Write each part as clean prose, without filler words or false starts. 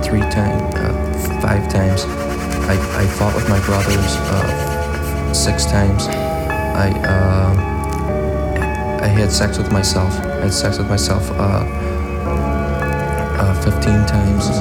5 times. I fought with my brothers 6 times. I had sex with myself. I had sex with myself 15 times.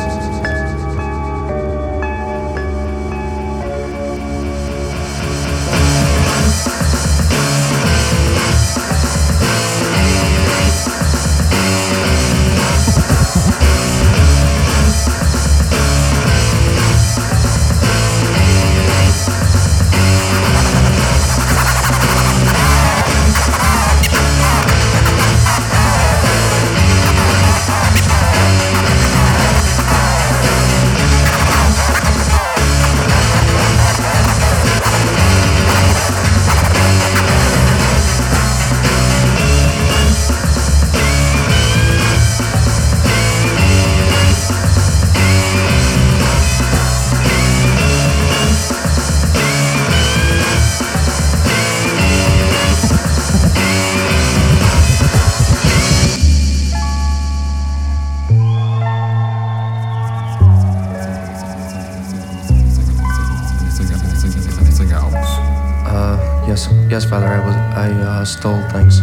Yes, Father. I stole things.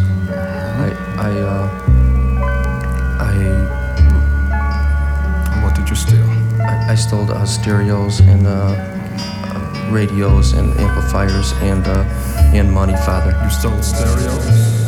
What did you steal? I stole stereos and radios and amplifiers and money, Father. You stole stereos?